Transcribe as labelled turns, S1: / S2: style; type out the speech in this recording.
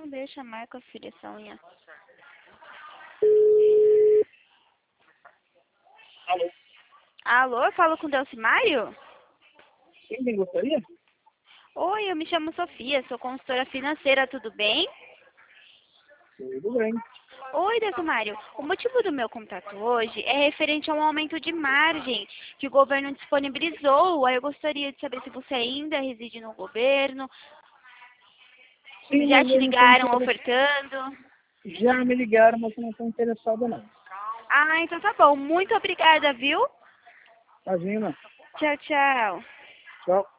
S1: Não deixa, marca a filha essa unha.
S2: Alô?
S1: Alô, eu falo com o Delcimário?
S2: Sim, quem gostaria?
S1: Oi, eu me chamo Sofia, sou consultora financeira, tudo bem?
S2: Tudo bem.
S1: Oi, Delcimário. O motivo do meu contato hoje é referente a um aumento de margem que o governo disponibilizou. Aí eu gostaria de saber se você ainda reside no governo,
S2: Sim,
S1: se já
S2: mas
S1: te
S2: eu não estou
S1: ligaram
S2: interessado.
S1: ofertando.
S2: Já me ligaram, mas eu não estou interessado não.
S1: Ah, então tá bom. Muito obrigada, viu?
S2: Imagina.
S1: Tchau, tchau.
S2: Tchau.